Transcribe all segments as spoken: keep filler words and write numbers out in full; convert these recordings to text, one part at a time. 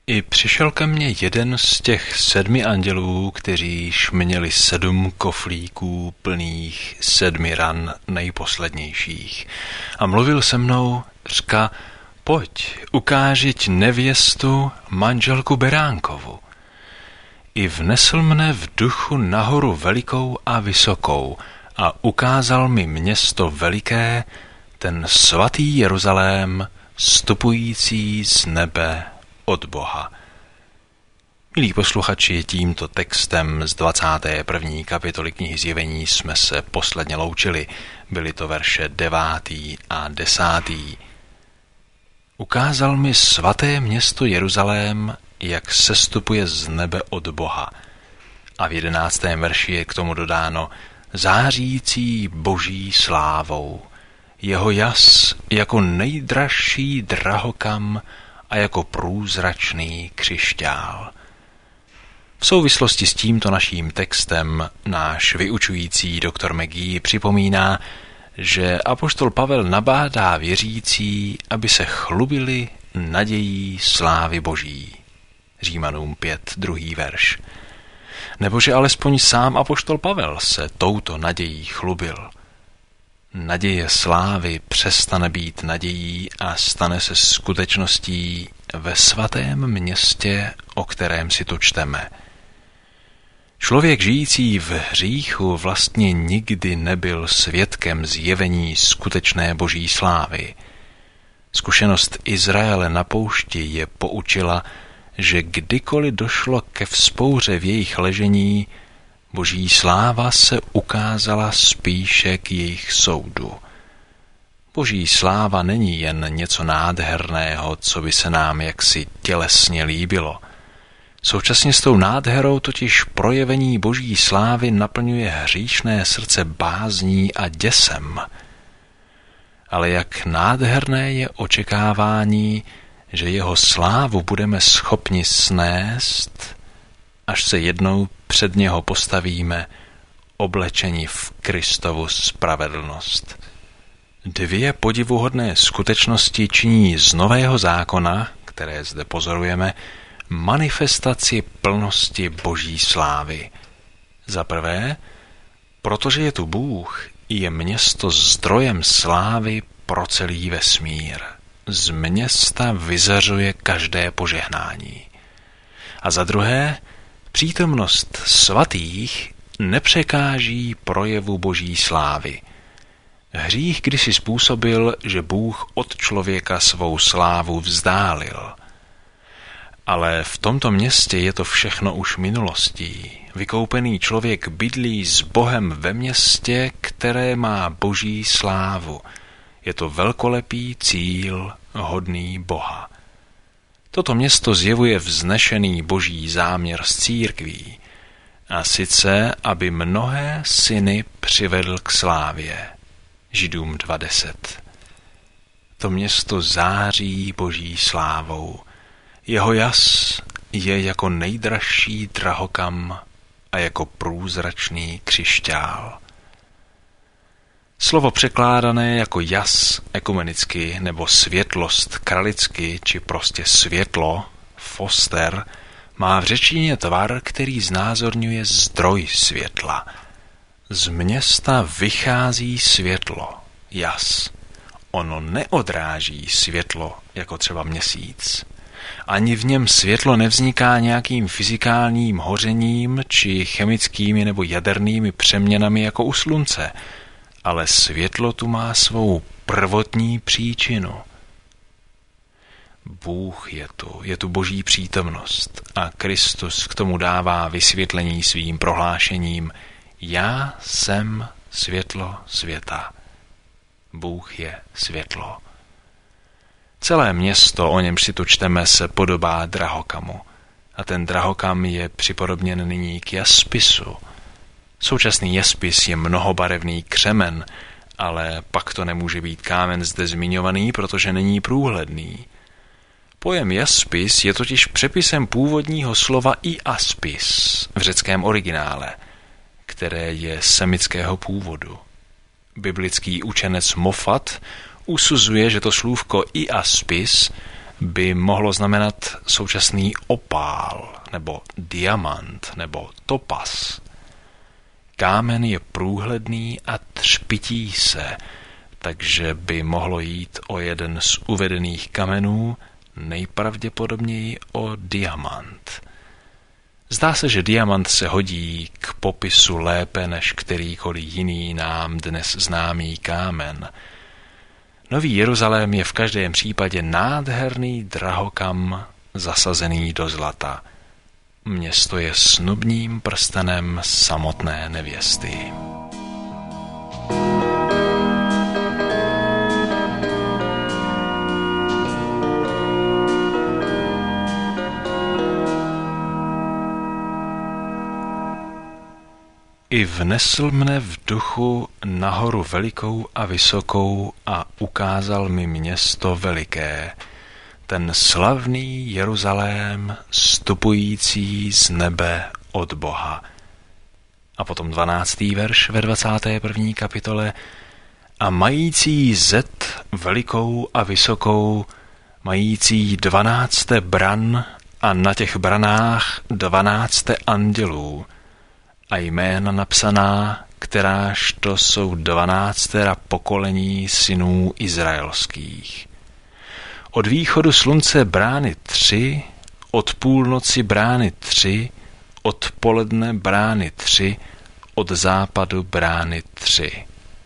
I přišel ke mně jeden z těch sedmi andělů, kteří měli sedm koflíků plných sedmi ran nejposlednějších. A mluvil se mnou, říká, pojď, ukážiť nevěstu, manželku Beránkovu. I vnesl mne v duchu nahoru velikou a vysokou a ukázal mi město veliké, ten svatý Jeruzalém, vstupující z nebe od Boha. Milí posluchači, tímto textem z dvacáté první kapitoly knihy Zjevení jsme se posledně loučili. Byly to verše devátý a desátý. Ukázal mi svaté město Jeruzalém, jak sestupuje z nebe od Boha. A v jedenáctém verši je k tomu dodáno zářící boží slávou. Jeho jas jako nejdražší drahokam a jako průzračný křišťál. V souvislosti s tímto naším textem náš vyučující doktor McGee připomíná, že apoštol Pavel nabádá věřící, aby se chlubili nadějí slávy boží. Římanům pět, druhý verš. Nebo že alespoň sám apoštol Pavel se touto nadějí chlubil. Naděje slávy přestane být nadějí a stane se skutečností ve svatém městě, o kterém si tu čteme. Člověk žijící v hříchu vlastně nikdy nebyl svědkem zjevení skutečné boží slávy. Zkušenost Izraele na poušti je poučila, že kdykoliv došlo ke vzpouře v jejich ležení, boží sláva se ukázala spíše k jejich soudu. Boží sláva není jen něco nádherného, co by se nám jaksi tělesně líbilo. Současně s tou nádherou totiž projevení boží slávy naplňuje hříšné srdce bázní a děsem. Ale jak nádherné je očekávání, že jeho slávu budeme schopni snést, až se jednou před něho postavíme, oblečeni v Kristovu spravedlnost. Dvě podivuhodné skutečnosti činí z Nového zákona, které zde pozorujeme, manifestaci plnosti boží slávy. Za prvé, protože je tu Bůh, je město zdrojem slávy pro celý vesmír. Z města vyzařuje každé požehnání. A za druhé, přítomnost svatých nepřekáží projevu boží slávy. Hřích kdysi způsobil, že Bůh od člověka svou slávu vzdálil. Ale v tomto městě je to všechno už minulostí. Vykoupený člověk bydlí s Bohem ve městě, které má boží slávu. Je to velkolepý cíl hodný Boha. Toto město zjevuje vznešený boží záměr s církví, a sice, aby mnohé syny přivedl k slávě. Židům dva deset. To město září boží slávou. Jeho jas je jako nejdražší drahokam a jako průzračný křišťál. Slovo překládané jako jas ekumenicky nebo světlost kralicky či prostě světlo, foster, má v řečtině tvar, který znázorňuje zdroj světla. Z města vychází světlo, jas. Ono neodráží světlo jako třeba měsíc. Ani v něm světlo nevzniká nějakým fyzikálním hořením či chemickými nebo jadernými přeměnami jako u slunce, ale světlo tu má svou prvotní příčinu. Bůh je tu, je tu boží přítomnost a Kristus k tomu dává vysvětlení svým prohlášením: Já jsem světlo světa. Bůh je světlo. Celé město, o němž si tu čteme, se podobá drahokamu. A ten drahokam je připodobněn nyní k jaspisu. Současný jaspis je mnohobarevný křemen, ale pak to nemůže být kámen zde zmiňovaný, protože není průhledný. Pojem jaspis je totiž přepisem původního slova iaspis v řeckém originále, které je semického původu. Biblický učenec Moffat usuzuje, že to slůvko iaspis by mohlo znamenat současný opál, nebo diamant, nebo topas. Kámen je průhledný a třpití se, takže by mohlo jít o jeden z uvedených kamenů, nejpravděpodobněji o diamant. Zdá se, že diamant se hodí k popisu lépe než kterýkoliv jiný nám dnes známý kámen. Nový Jeruzalém je v každém případě nádherný drahokam zasazený do zlata. Město je snubním prstenem samotné nevěsty. I vnesl mne v duchu nahoru velikou a vysokou a ukázal mi město veliké, ten slavný Jeruzalém vstupující z nebe od Boha. A potom dvanáctý verš ve dvacáté první kapitole. A mající zed velikou a vysokou, mající dvanácté bran a na těch branách dvanácté andělů, a jména napsaná, kteráž to jsou dvanáctera pokolení synů izraelských. Od východu slunce brány tři, od půlnoci brány tři, od poledne brány tři, od západu brány tři.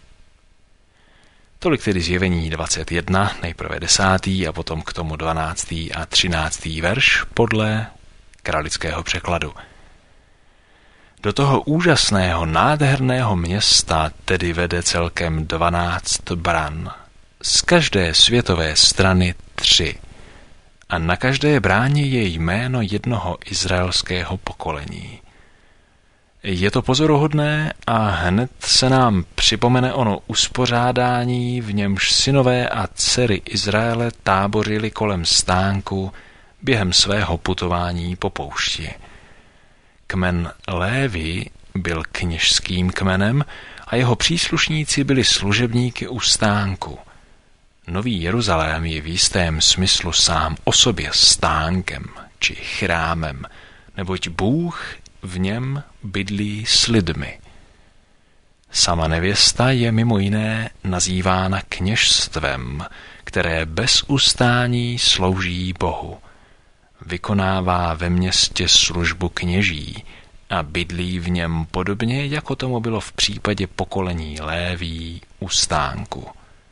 Tolik tedy Zjevení dvacet jedna, nejprve desátý a potom k tomu dvanáctý a třináctý verš podle kralického překladu. Do toho úžasného, nádherného města tedy vede celkem dvanáct bran, z každé světové strany tři, a na každé bráně je jméno jednoho izraelského pokolení. Je to pozoruhodné a hned se nám připomene ono uspořádání, v němž synové a dcery Izraele tábořili kolem stánku během svého putování po poušti. Kmen Lévi byl kněžským kmenem a jeho příslušníci byli služebníky u stánku. Nový Jeruzalém je v jistém smyslu sám o sobě stánkem či chrámem, neboť Bůh v něm bydlí s lidmi. Sama nevěsta je mimo jiné nazývána kněžstvem, které bez ustání slouží Bohu. Vykonává ve městě službu kněží a bydlí v něm podobně, jako tomu bylo v případě pokolení Léví u stánku.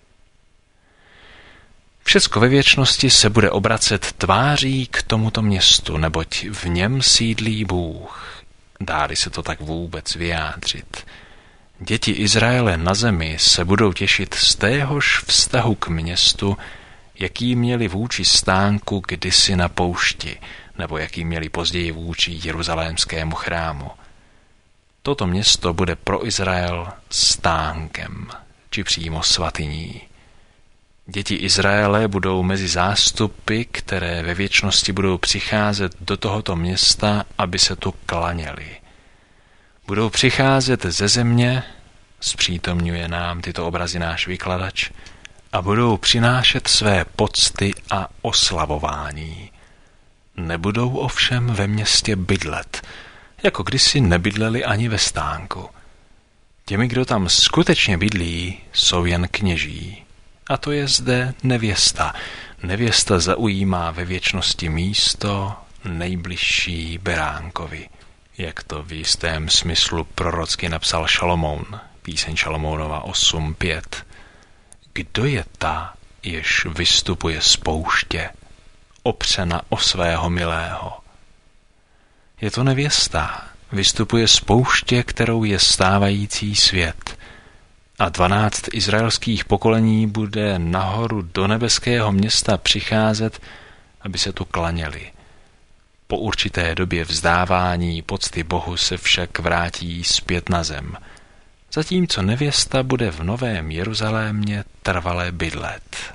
Všecko ve věčnosti se bude obracet tváří k tomuto městu, neboť v něm sídlí Bůh. Dá-li se to tak vůbec vyjádřit. Děti Izraele na zemi se budou těšit z téhož vztahu k městu, jaký měli vůči stánku kdysi na poušti, nebo jaký měli později vůči jeruzalémskému chrámu. Toto město bude pro Izrael stánkem, či přímo svatyní. Děti Izraele budou mezi zástupy, které ve věčnosti budou přicházet do tohoto města, aby se tu klaněli. Budou přicházet ze země, zpřítomňuje nám tyto obrazy náš vykladač, a budou přinášet své pocty a oslavování. Nebudou ovšem ve městě bydlet, jako kdysi nebydleli ani ve stánku. Těmi, kdo tam skutečně bydlí, jsou jen kněží. A to je zde nevěsta. Nevěsta zaujímá ve věčnosti místo nejbližší beránkovi, jak to v jistém smyslu prorocky napsal Šalomoun, píseň Šalomounova osm pět. Kdo je ta, jež vystupuje z pouště, opřena o svého milého? Je to nevěsta, vystupuje z pouště, kterou je stávající svět. A dvanáct izraelských pokolení bude nahoru do nebeského města přicházet, aby se tu klaněli. Po určité době vzdávání pocty Bohu se však vrátí zpět na zem, zatímco nevěsta bude v Novém Jeruzalémě trvale bydlet.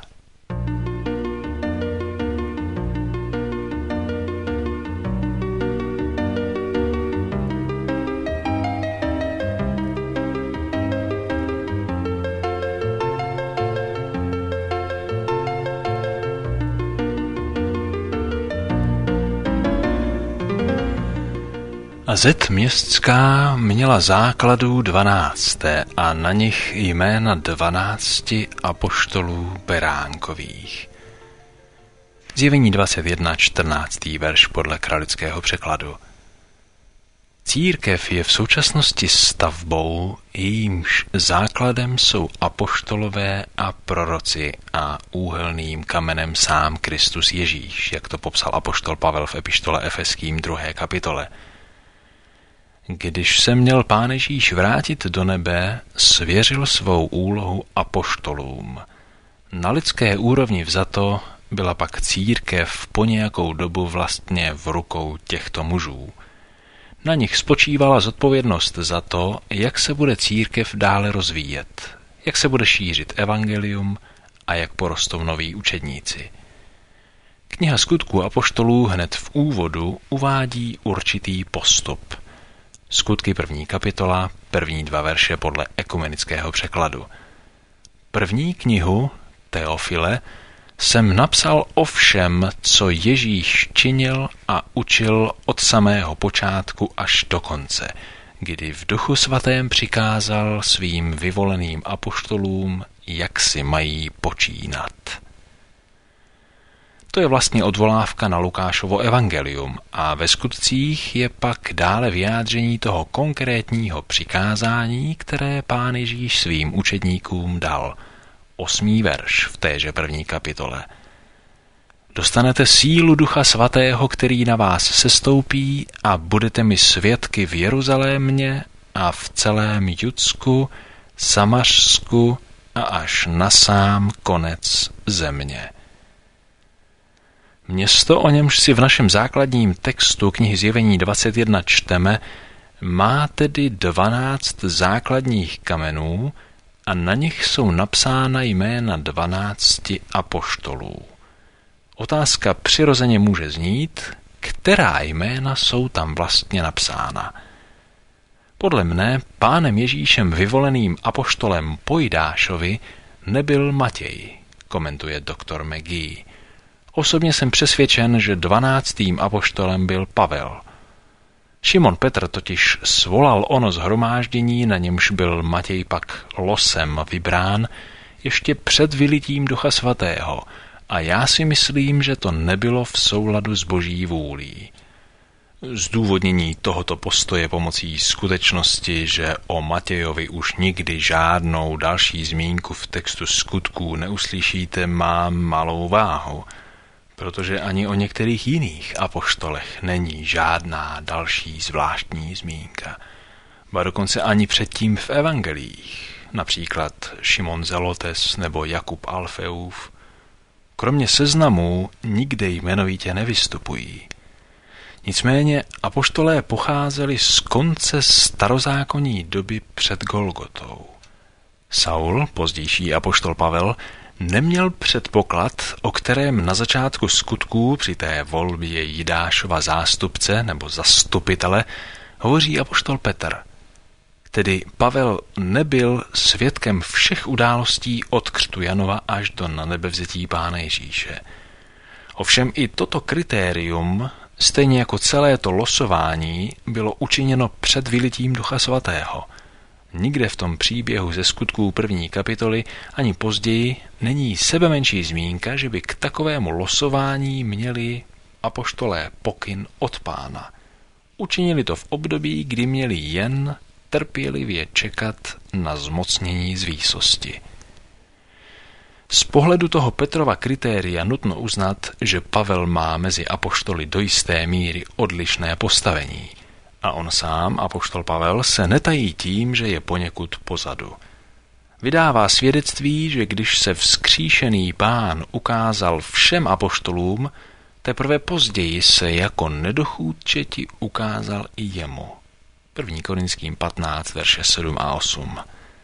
A zeď městská měla základů dvanácté a na nich jména dvanácti apoštolů beránkových. Zjevení dvacet jedna, čtrnáctý verš podle kralického překladu. Církev je v současnosti stavbou, jejímž základem jsou apoštolové a proroci a úhelným kamenem sám Kristus Ježíš, jak to popsal apoštol Pavel v epištole Efeským druhé kapitole. Když se měl Pán Ježíš vrátit do nebe, svěřil svou úlohu apoštolům. Na lidské úrovni vzato byla pak církev po nějakou dobu vlastně v rukou těchto mužů. Na nich spočívala zodpovědnost za to, jak se bude církev dále rozvíjet, jak se bude šířit evangelium a jak porostou noví učedníci. Kniha Skutků apoštolů hned v úvodu uvádí určitý postup. Skutky první kapitola, první dva verše podle ekumenického překladu. První knihu, Teofile, jsem napsal o všem, co Ježíš činil a učil od samého počátku až do konce, kdy v Duchu svatém přikázal svým vyvoleným apoštolům, jak si mají počínat. To je vlastně odvolávka na Lukášovo evangelium a ve skutcích je pak dále vyjádření toho konkrétního přikázání, které Pán Ježíš svým učedníkům dal. Osmý verš v téže první kapitole. Dostanete sílu Ducha svatého, který na vás sestoupí a budete mi svědky v Jeruzalémě a v celém Judsku, Samařsku a až na sám konec země. Město, o němž si v našem základním textu knihy Zjevení dvacet jedna čteme, má tedy dvanáct základních kamenů a na nich jsou napsána jména dvanácti apoštolů. Otázka přirozeně může znít, která jména jsou tam vlastně napsána. Podle mne Pánem Ježíšem vyvoleným apoštolem po Jidášovi nebyl Matěj, komentuje doktor McGee. Osobně jsem přesvědčen, že dvanáctým apoštolem byl Pavel. Šimon Petr totiž svolal ono shromáždění, na němž byl Matěj pak losem vybrán, ještě před vylitím Ducha svatého a já si myslím, že to nebylo v souladu s Boží vůlí. Zdůvodnění tohoto postoje pomocí skutečnosti, že o Matějovi už nikdy žádnou další zmínku v textu skutků neuslyšíte, má malou váhu, protože ani o některých jiných apoštolech není žádná další zvláštní zmínka. Ba dokonce ani předtím v evangelích, například Šimon Zelotes nebo Jakub Alfeův, kromě seznamů nikde jmenovitě nevystupují. Nicméně apoštolé pocházeli z konce starozákonní doby před Golgotou. Saul, pozdější apoštol Pavel, neměl předpoklad, o kterém na začátku skutků při té volbě Jidášova zástupce nebo zastupitele hovoří apoštol Petr. Tedy Pavel nebyl svědkem všech událostí od křtu Janova až do nanebevzetí Pána Ježíše. Ovšem i toto kritérium, stejně jako celé to losování, bylo učiněno před vylitím Ducha svatého. Nikde v tom příběhu ze skutků první kapitoly ani později není sebemenší zmínka, že by k takovému losování měli apoštolé pokyn od Pána. Učinili to v období, kdy měli jen trpělivě čekat na zmocnění z výsosti. Z pohledu toho Petrova kritéria nutno uznat, že Pavel má mezi apoštoly do jisté míry odlišné postavení. A on sám, apoštol Pavel, se netají tím, že je poněkud pozadu. Vydává svědectví, že když se vzkříšený Pán ukázal všem apoštolům, teprve později se jako nedochůdčeti ukázal i jemu. první Korinským patnáct, verše sedm a osm.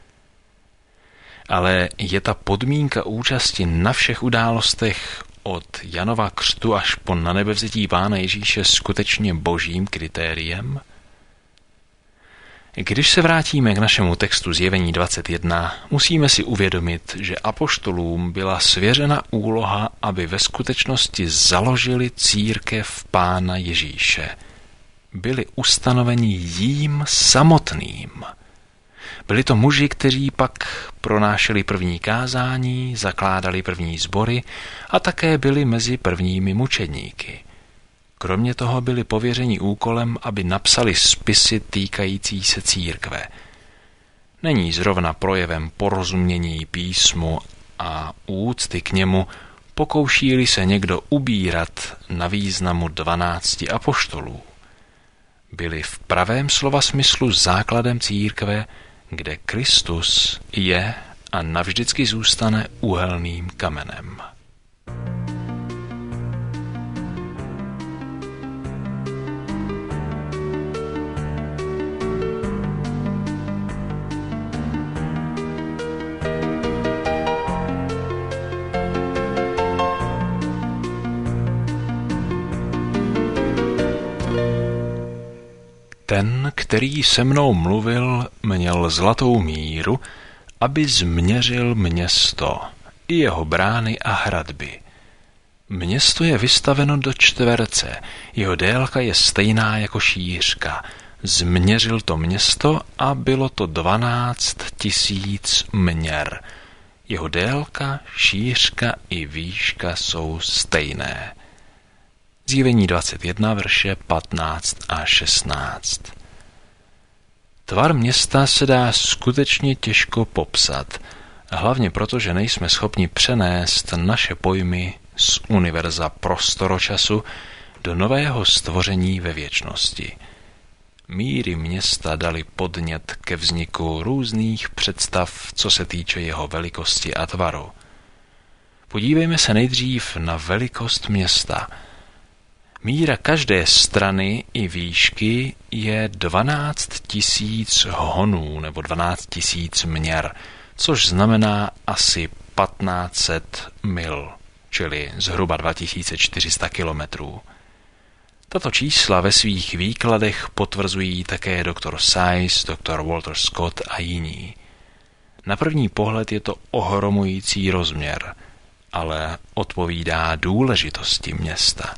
Ale je ta podmínka účasti na všech událostech od Janova křtu až po nanebevzetí Pána Ježíše skutečně božím kritériem? Když se vrátíme k našemu textu Zjevení dvacet jedna, musíme si uvědomit, že apoštolům byla svěřena úloha, aby ve skutečnosti založili církev Pána Ježíše. byli ustanoveni jím samotným. Byli to muži, kteří pak pronášeli první kázání, zakládali první sbory a také byli mezi prvními mučedníky. Kromě toho byli pověřeni úkolem, aby napsali spisy týkající se církve. Není zrovna projevem porozumění písmu a úcty k němu, pokouší-li se někdo ubírat na významu dvanácti apoštolů. Byli v pravém slova smyslu základem církve, kde Kristus je a navždycky zůstane úhelným kamenem. Ten, který se mnou mluvil, měl zlatou míru, aby změřil město i jeho brány a hradby. Město je vystaveno do čtverce, jeho délka je stejná jako šířka. Změřil to město a bylo to dvanáct tisíc měr. Jeho délka, šířka i výška jsou stejné. Zjevení dvacet jedna, verše patnáct a šestnáct. Tvar města se dá skutečně těžko popsat, hlavně proto, že nejsme schopni přenést naše pojmy z univerza prostoročasu do nového stvoření ve věčnosti. Míry města dali podnět ke vzniku různých představ, co se týče jeho velikosti a tvaru. Podívejme se nejdřív na velikost města. Míra každé strany i výšky je dvanáct tisíc honů nebo dvanáct tisíc měr, což znamená asi patnáct set mil, čili zhruba dva tisíce čtyři sta kilometrů. Tato čísla ve svých výkladech potvrzují také doktor Seiss, doktor Walter Scott a jiní. Na první pohled je to ohromující rozměr, ale odpovídá důležitosti města.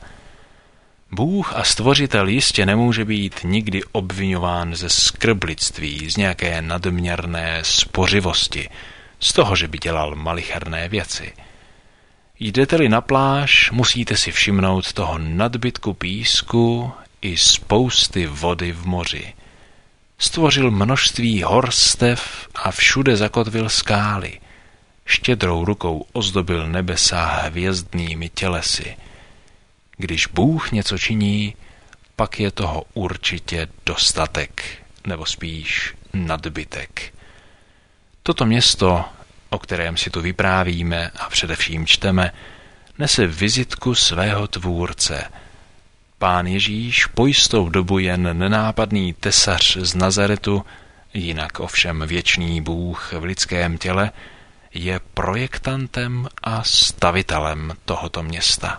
Bůh a stvořitel jistě nemůže být nikdy obviňován ze skrblictví, z nějaké nadměrné spořivosti, z toho, že by dělal malicherné věci. Jdete-li na pláž, musíte si všimnout toho nadbytku písku i spousty vody v moři. Stvořil množství horstev a všude zakotvil skály. Štědrou rukou ozdobil nebesa hvězdnými tělesy. Když Bůh něco činí, pak je toho určitě dostatek, nebo spíš nadbytek. Toto město, o kterém si tu vyprávíme a především čteme, nese vizitku svého tvůrce. Pán Ježíš po jistou dobu jen nenápadný tesař z Nazaretu, jinak ovšem věčný Bůh v lidském těle, je projektantem a stavitelem tohoto města.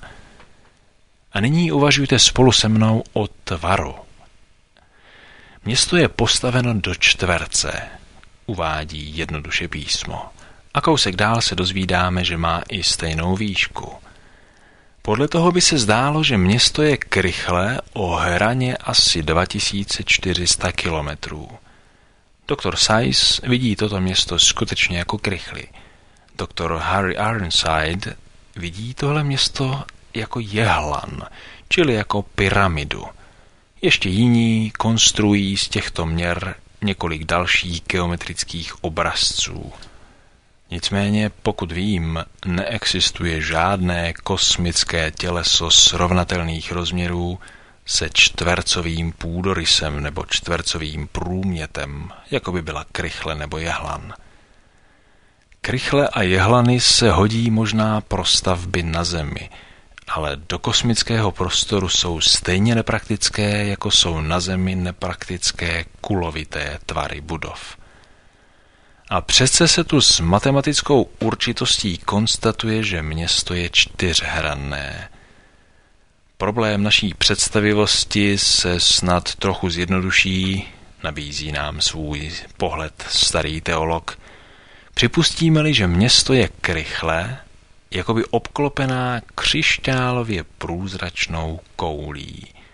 A nyní uvažujte spolu se mnou o tvaru. Město je postaveno do čtverce, uvádí jednoduše písmo. A kousek dál se dozvídáme, že má i stejnou výšku. Podle toho by se zdálo, že město je krychlé o hraně asi dva tisíce čtyři sta kilometrů. Doktor Seiss vidí toto město skutečně jako krychly. Doktor Harry Ironside vidí tohle město jako jehlan, čili jako pyramidu. Ještě jiní konstruují z těchto měr několik dalších geometrických obrazců. Nicméně, pokud vím, neexistuje žádné kosmické těleso srovnatelných rozměrů se čtvercovým půdorysem nebo čtvercovým průmětem, jako by byla krychle nebo jehlan. Krychle a jehlany se hodí možná pro stavby na Zemi, ale do kosmického prostoru jsou stejně nepraktické, jako jsou na Zemi nepraktické kulovité tvary budov. A přece se tu s matematickou určitostí konstatuje, že město je čtyřhranné. Problém naší představivosti se snad trochu zjednoduší, nabízí nám svůj pohled starý teolog. Připustíme-li, že město je krychlé, jakoby obklopená křišťálově průzračnou koulí.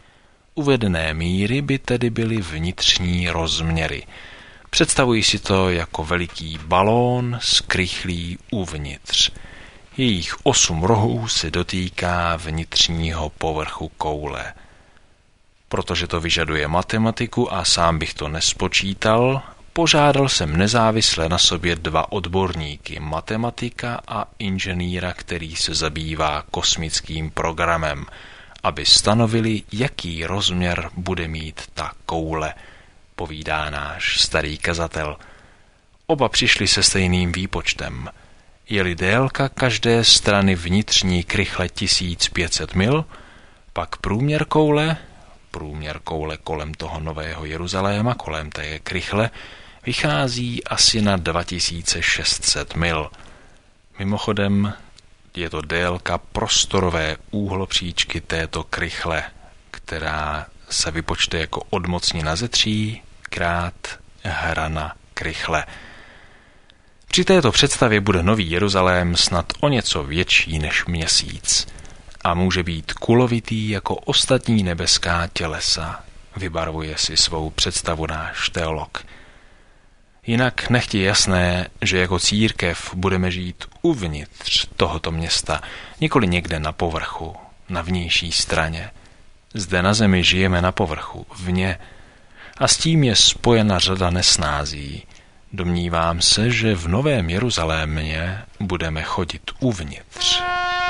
Uvedené míry by tedy byly vnitřní rozměry. Představuji si to jako veliký balón s krychlí uvnitř. Jejich osm rohů se dotýká vnitřního povrchu koule. Protože to vyžaduje matematiku a sám bych to nespočítal, požádal jsem nezávisle na sobě dva odborníky, matematika a inženýra, který se zabývá kosmickým programem, aby stanovili, jaký rozměr bude mít ta koule, povídá náš starý kazatel. Oba přišli se stejným výpočtem. Je-li délka každé strany vnitřní krychle tisíc pět set mil, pak průměr koule, průměr koule kolem toho Nového Jeruzaléma, kolem té krychle, vychází asi na dva tisíce šest set mil. Mimochodem, je to délka prostorové úhlopříčky této krychle, která se vypočte jako odmocnina ze tří krát hrana krychle. Při této představě bude Nový Jeruzalém snad o něco větší než měsíc a může být kulovitý jako ostatní nebeská tělesa, vybarvuje si svou představu náš teolog. Jinak nechť je jasné, že jako církev budeme žít uvnitř tohoto města, nikoli někde na povrchu, na vnější straně. Zde na zemi žijeme na povrchu, vně, a s tím je spojena řada nesnází. Domnívám se, že v Novém Jeruzalémě budeme chodit uvnitř.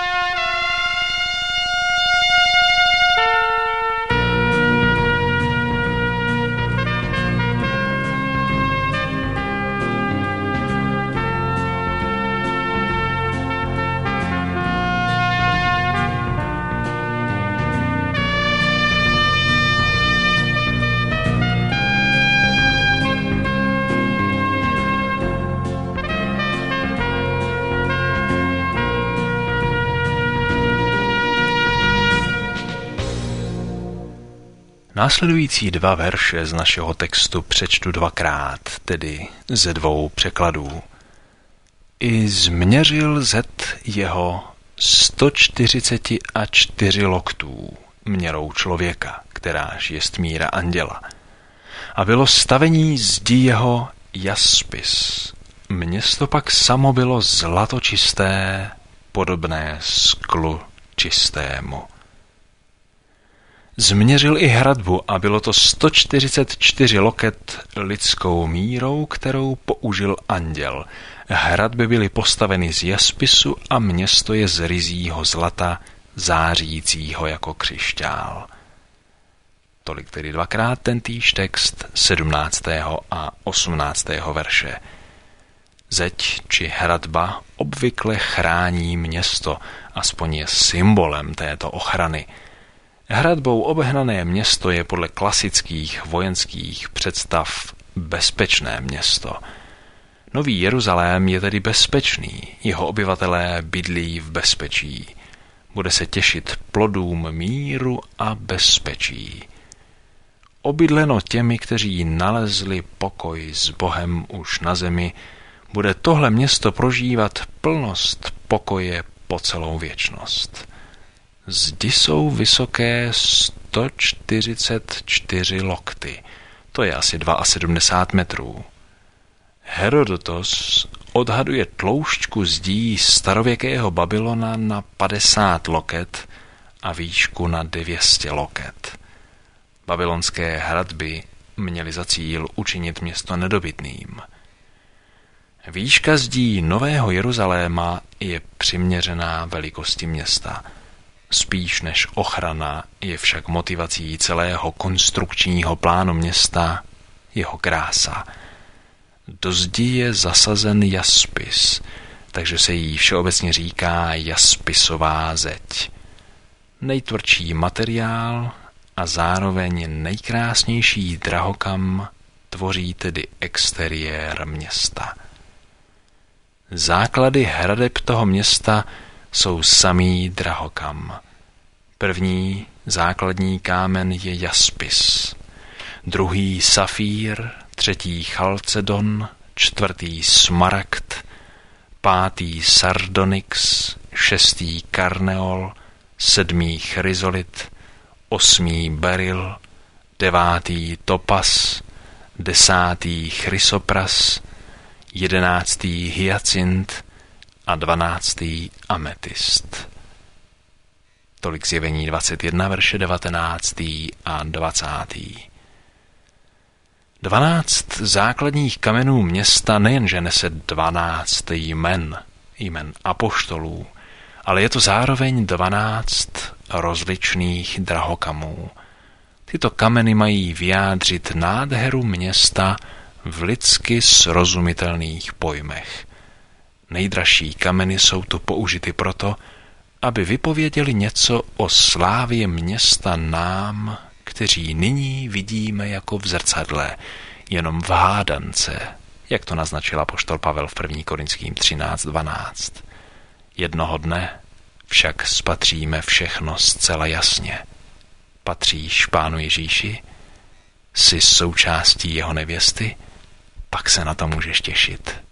Následující dva verše z našeho textu přečtu dvakrát, tedy ze dvou překladů. I změřil Zet jeho sto čtyřicet a čtyři loktů, měrou člověka, kteráž jest míra anděla. A bylo stavení zdi jeho jaspis. Město pak samo bylo zlatočisté, podobné sklu čistému. Změřil i hradbu a bylo to sto čtyřicet čtyři loket lidskou mírou, kterou použil anděl. Hradby byly postaveny z jaspisu a město je z ryzího zlata, zářícího jako křišťál. Tolik tedy dvakrát tentýž text sedmnáctého a osmnáctého verše. Zeď či hradba obvykle chrání město, aspoň je symbolem této ochrany. Hradbou obehnané město je podle klasických vojenských představ bezpečné město. Nový Jeruzalém je tedy bezpečný, jeho obyvatelé bydlí v bezpečí. Bude se těšit plodům míru a bezpečí. Obydleno těmi, kteří nalezli pokoj s Bohem už na zemi, bude tohle město prožívat plnost pokoje po celou věčnost. Zdi jsou vysoké sto čtyřicet čtyři lokty, to je asi sedmdesát dva metrů. Herodotos odhaduje tloušťku zdí starověkého Babylona na padesát loket a výšku na dvě stě loket. Babylonské hradby měly za cíl učinit město nedobytným. Výška zdí Nového Jeruzaléma je přiměřená velikosti města. Spíš než ochrana je však motivací celého konstrukčního plánu města jeho krása. Do zdi je zasazen jaspis, takže se jí všeobecně říká jaspisová zeď. Nejtvrdší materiál a zároveň nejkrásnější drahokam tvoří tedy exteriér města. Základy hradeb toho města jsou samý drahokam. První základní kámen je jaspis, druhý safír, třetí chalcedon, čtvrtý smaragd, pátý sardonyx, šestý karneol, sedmý chryzolit, osmý beryl, devátý topas, desátý chrysopras, jedenáctý hyacint a dvanáctý ametist. Tolik Zjevení dvacet jedna, verše devatenáctý a dvacátý. Dvanáct základních kamenů města nejenže nese dvanáct jmen, jmen apoštolů, ale je to zároveň dvanáct rozličných drahokamů. Tyto kameny mají vyjádřit nádheru města v lidsky srozumitelných pojmech. Nejdražší kameny jsou tu použity proto, aby vypověděli něco o slávě města nám, kteří nyní vidíme jako v zrcadle, jenom v hádance, jak to naznačil apoštol Pavel v první Korinským třináct dvanáct. Jednoho dne však spatříme všechno zcela jasně. Patříš Pánu Ježíši? Jsi součástí jeho nevěsty? Pak se na to můžeš těšit.